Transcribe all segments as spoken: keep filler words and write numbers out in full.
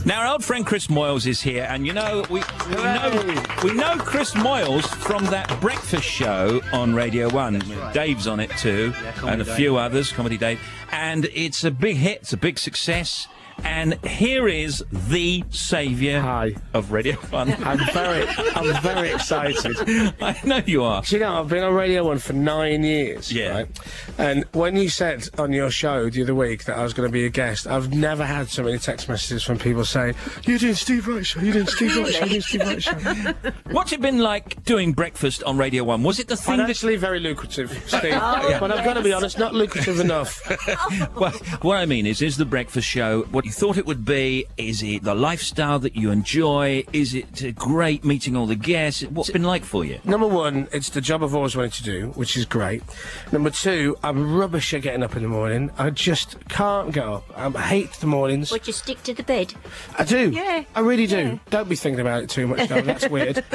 Now, our old friend Chris Moyles is here, and you know, we, we know we know Chris Moyles from that breakfast show on Radio one. Right. Dave's on it too, yeah, and a Dave. few others, Comedy Dave. And it's a big hit, it's a big success. And here is the saviour Hi. of Radio one. I'm very, I'm very excited. I know you are. Do you know, I've been on Radio one for nine years. Yeah. Right? And when you said on your show the other week that I was going to be a guest, I've never had so many text messages from people saying, "You're doing Steve Wright Show, you're doing Steve Wright Show, you're doing Steve Wright Show." What's it been like doing breakfast on Radio one? Was it the thing Financially that... very lucrative, Steve. Oh, yeah. But I've got to be honest, not lucrative enough. Well, what I mean is, is the breakfast show what you thought it would be? Is it the lifestyle that you enjoy? Is it great meeting all the guests? What's it been like for you? Number one, it's the job I've always wanted to do, which is great. Number two, I'm rubbish at getting up in the morning. I just can't get up. I hate the mornings. Would you stick to the bed? I do. Yeah. I really do. Yeah. Don't be thinking about it too much, though. That's weird.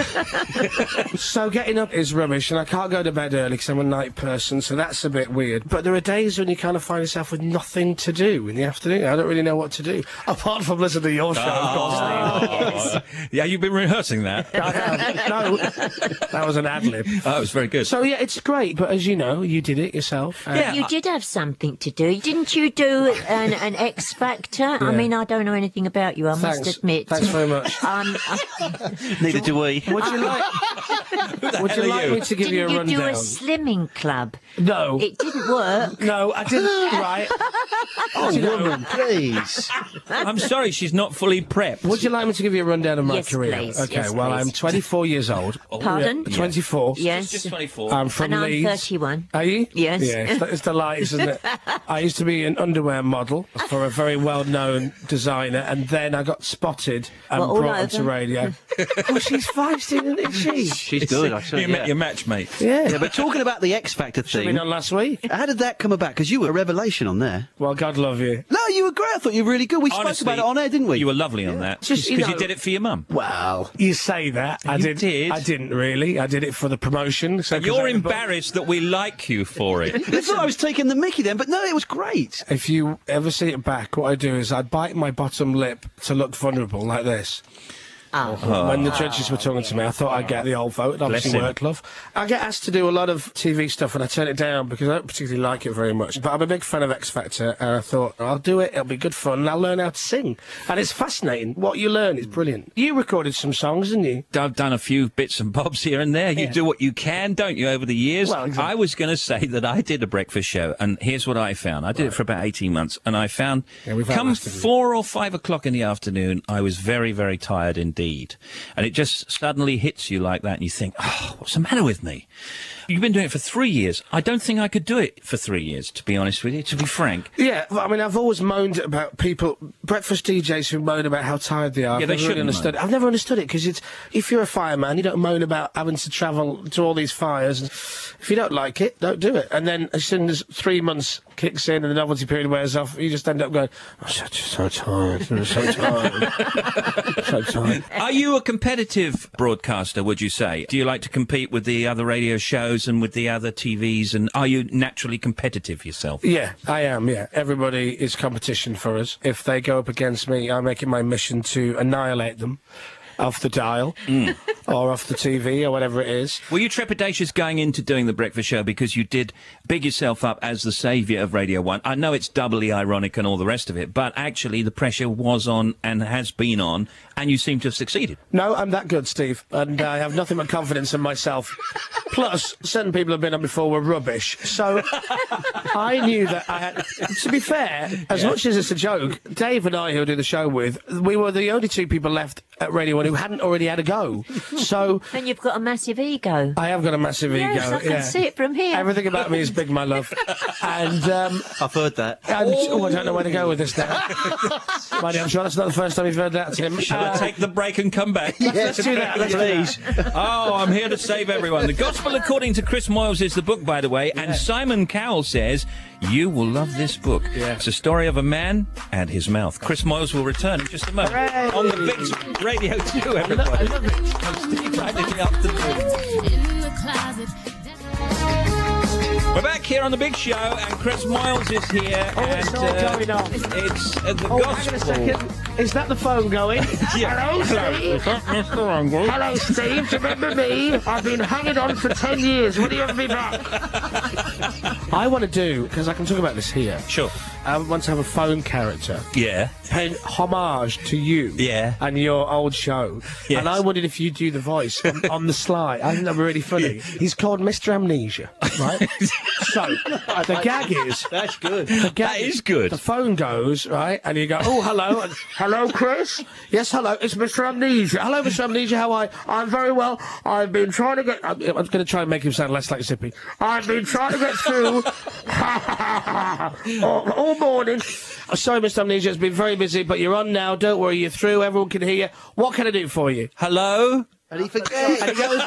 So getting up is rubbish, and I can't go to bed early because I'm a night person, so that's a bit weird. But there are days when you kind of find yourself with nothing to do in the afternoon. I don't really know what to do. Apart from listening to your show, of course, Steve. Yeah, you've been rehearsing that. I have. No, that was an ad-lib. Oh, it was very good. So, yeah, it's great, but as you know, you did it yourself. Uh, Yeah. You did have something to do. Didn't you do an, an X Factor? I mean, I don't know anything about you, I Thanks. must admit. Thanks very much. Um, Neither do we. Would you like, would you hell are like you? me to give you a didn't you do rundown? a slimming club? No. It didn't work. No, I didn't. Right. Oh, Do you know- woman, please. I'm sorry, she's not fully prepped. Would you like me to give you a rundown of my Yes, career? please. Okay, Yes, well, please. I'm twenty-four years old. Pardon? Yeah, twenty-four. Yes. Just twenty-four. I'm from And I'm Leeds. thirty-one. Are you? Yes. Yeah, it's the, it's the lights, isn't it? I used to be an underwear model for a very well-known designer, and then I got spotted and Well, all brought onto over. radio. Well, she's feisty, isn't she? She's good, I tell you you. met Yeah. your matchmate. Yeah. Yeah, but talking about the X Factor Should thing, been on last week. how did that come about? Because you were a revelation on there. Well, God love you. No, you were great. I thought you were really good. We Honestly, spoke about it on air, didn't we? You were lovely on that. Just, Because you you, know- did it for your mum. Well, you say that. I You did. did. I didn't really. I did it for the promotion. So 'cause You're I- embarrassed that we like you for it. I thought I was taking the mickey then, but no, it was great. If you ever see it back, what I do is I bite my bottom lip to look vulnerable, like this. Oh. When the judges were talking to me, I thought I'd get the old vote. It obviously Bless him. worked, love. I get asked to do a lot of T V stuff, and I turn it down because I don't particularly like it very much. But I'm a big fan of X Factor, and I thought, I'll do it, it'll be good fun, and I'll learn how to sing. And it's fascinating. What you learn is brilliant. You recorded some songs, didn't you? I've done a few bits and bobs here and there. You Yeah. do what you can, don't you, over the years? Well, exactly. I was going to say that I did a breakfast show, and here's what I found. I did it for about eighteen months, and I found Yeah, we've come outlasted you. four or five o'clock in the afternoon, I was very, very tired indeed. And it just suddenly hits you like that, and you think, oh, what's the matter with me? You've been doing it for three years. I don't think I could do it for three years, to be honest with you, to be frank. Yeah, well, I mean, I've always moaned about people, breakfast D Js who moan about how tired they are. Yeah, I've they never really shouldn't understood moan. it. I've never understood it, because it's, if you're a fireman, you don't moan about having to travel to all these fires. If you don't like it, don't do it. And then as soon as three months kicks in and the novelty period wears off, you just end up going, I'm so, so tired, I'm so tired, so tired. Are you a competitive broadcaster, would you say? Do you like to compete with the other radio shows and with the other T Vs, and are you naturally competitive yourself? Yeah, I am, yeah. Everybody is competition for us. If they go up against me, I make it my mission to annihilate them off the dial or off the T V or whatever it is. Were you trepidatious going into doing the breakfast show because you did big yourself up as the saviour of Radio one? I know it's doubly ironic and all the rest of it, but actually the pressure was on and has been on, and you seem to have succeeded. No, I'm that good, Steve, and I have nothing but confidence in myself. Plus, certain people have been on before were rubbish, so I knew that I had... To be fair, as Yeah. much as it's a joke, Dave and I, who I do the show with, we were the only two people left at Radio one who hadn't already had a go. So And you've got a massive ego. I have got a massive Yes, ego. I can yeah. see it from here. Everything about me is big, my love. And, um... I've heard that. and oh, I don't know where to go with this now. Buddy, I'm sure that's not the first time you've heard that, Tim. Shall I Uh, take the break and come back? let's do that, let's do Please. Oh, I'm here to save everyone. The Gospel According to Chris Moyles is the book, by the way, and Simon Cowell says you will love this book. Yeah. It's a story of a man and his mouth. Chris Moyles will return in just a moment Hooray. on the Big Radio two, everybody. I love it. I'm Steve Wright in the afternoon. In the closet. We're back here on the big show, and Chris Moyles is here. Oh, and it's all going on. It's uh, the Oh, gospel. hang on a second. Is that the phone going? Hello, Steve. Mister Angle. Hello, Steve. Do you remember me? I've been hanging on for ten years. Will you have me back? I want to do, because I can talk about this here. Sure. I want to have a phone character Yeah. paying homage to you Yeah. and your old show. Yes. And I wondered if you'd do the voice on, on the sly. I think that'd be really funny. He's called Mister Amnesia, right? So, the gag is... That's good. The gag That is good. The phone goes, right, and you go, oh, hello, and, hello, Chris? Yes, hello, it's Mister Amnesia. Hello, Mister Amnesia, how are you? I'm very well. I've been trying to get... I'm, I'm going to try and make him sound less like Zippy. I've been trying to get through all, all morning. Oh, sorry, Mister Amnesia, it's been very busy, but you're on now. Don't worry, you're through. Everyone can hear you. What can I do for you? Hello? And he forgets. And he goes,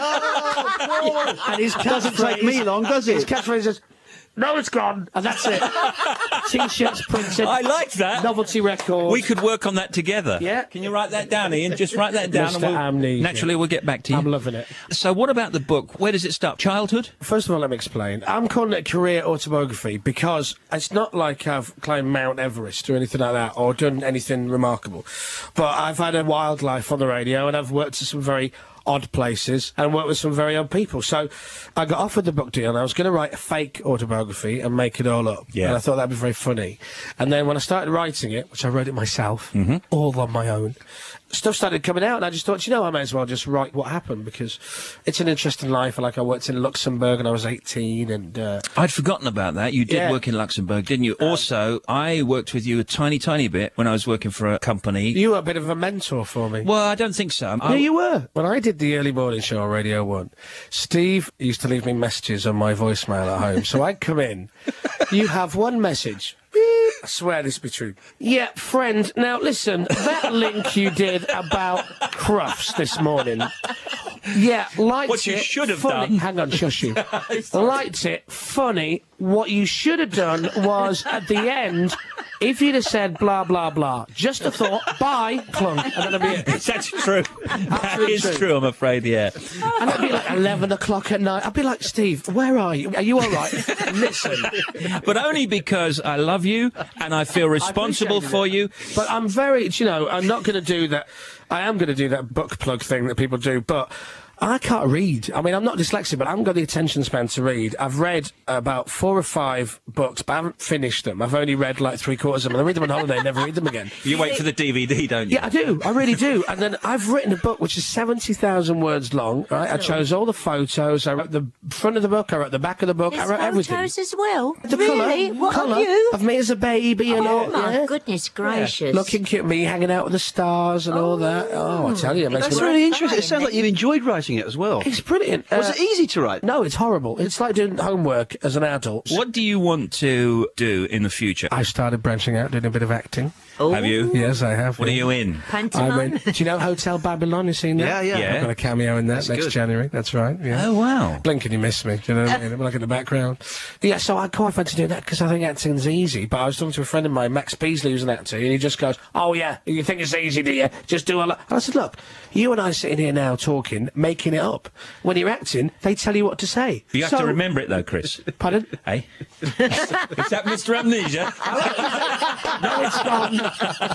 oh, and his Doesn't take catchphrase- me long, does His it? catchphrase is, no, it's gone, and that's it. T-shirts printed. I like that. Novelty record. We could work on that together. Yeah. Can you write that down, Ian? Just write that down. Mister And we'll, Amnesia. naturally, we'll get back to you. I'm loving it. So what about the book? Where does it start? Childhood? First of all, let me explain. I'm calling it a career autobiography because it's not like I've climbed Mount Everest or anything like that or done anything remarkable. But I've had a wild life on the radio and I've worked at some very odd places and worked with some very odd people. So I got offered the book deal and I was going to write a fake autobiography and make it all up. Yeah. And I thought that'd be very funny. And then when I started writing it, which I wrote it myself, Mm-hmm. all on my own, stuff started coming out and I just thought, you know, I may as well just write what happened because it's an interesting life. Like I worked in Luxembourg and I was eighteen and... Uh, I'd forgotten about that. You did Yeah. work in Luxembourg, didn't you? Also, I worked with you a tiny, tiny bit when I was working for a company. you were a bit of a mentor for me. Well, I don't think so. Yeah, you were. When I did the early morning show on Radio one, Steve used to leave me messages on my voicemail at home. So I'd come in. You have one message. Beep. I swear this be true. Yeah, friend. Now listen, that link you did about Crufts this morning. Yeah, liked What you it. should have funny. done. Hang on, shush you. Liked it. Funny. What you should have done was at the end. If you'd have said blah, blah, blah, just a thought, bye, clunk, and that'd be it. That's true. That Absolutely is true. true, I'm afraid, yeah. And it'd be like eleven o'clock at night. I'd be like, Steve, where are you? Are you all right? Listen. But only because I love you and I feel responsible appreciated for it. you. But I'm very, you know, I'm not going to do that. I am going to do that book plug thing that people do, but I can't read. I mean, I'm not dyslexic, but I haven't got the attention span to read. I've read about four or five books, but I haven't finished them. I've only read like three quarters of them. I read them on holiday and never read them again. You wait for the D V D, don't you? Yeah, I do. I really do. And then I've written a book which is seventy thousand words long, right? I chose all the photos. I wrote the front of the book. I wrote the back of the book. There's I wrote everything. photos as well. The really? colour, What colour of you? of me as a baby and all. Oh my yeah. goodness gracious! Looking cute, me hanging out with the stars and all that. Oh, I tell you, it makes That's me... really interesting. It sounds like you've enjoyed writing it as well. It's brilliant. Was Uh, it easy to write? No, it's horrible. It's like doing homework as an adult. What do you want to do in the future? I started branching out, doing a bit of acting. Oh, Have you? Yes, I have. What are yeah. you in? I'm pantomime. in, do you know Hotel Babylon? You seen that? Yeah, yeah. Yeah. I've got a cameo in that That's next good. January. That's right. Yeah. Oh, wow. Blink and you miss me. Do you know what I mean? I'm like in the background. Yeah, so I quite fancy doing that because I think acting's easy. But I was talking to a friend of mine, Max Beasley, who's an actor, and he just goes, "Oh yeah, you think it's easy, do you? Just do a lot." And I said, "Look, you and I sitting here now talking, making it up. When you're acting, they tell you what to say. You have So- to remember it, though, Chris. Pardon? Hey? Is that Mister Amnesia? No, it's gone.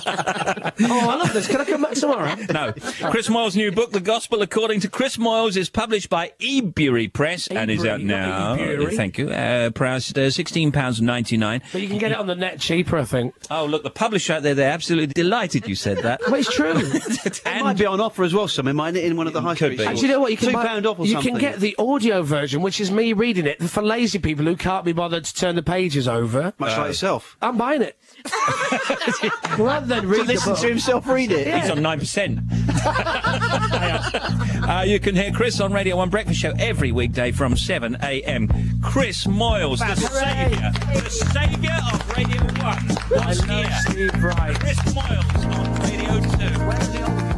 Oh, I love this. Can I come back tomorrow? No. Chris Moyles' new book, The Gospel According to Chris Moyles, is published by Ebury Press and is out Ebury, not now. Ebury. Thank you. Uh, priced uh, sixteen pounds ninety-nine. But you can get it on the net cheaper, I think. Oh, look, the publisher out there, they're absolutely delighted you said that. But it's true. It might be on offer as well, some. It might in one of the high Could street be. stores. And you know what? You can Two buy, pound off or you something. can get the audio version, which is me reading it for lazy people who can't be bothered to turn the pages over. Much like yourself. I'm buying it. Rather than To read the listen book. to himself read it. He's on nine percent. uh, you can hear Chris on Radio one Breakfast Show every weekday from seven a m. Chris Moyles, the saviour, the saviour of Radio one. I What's love here? Steve Wright. Chris Moyles on Radio two. Where's the old-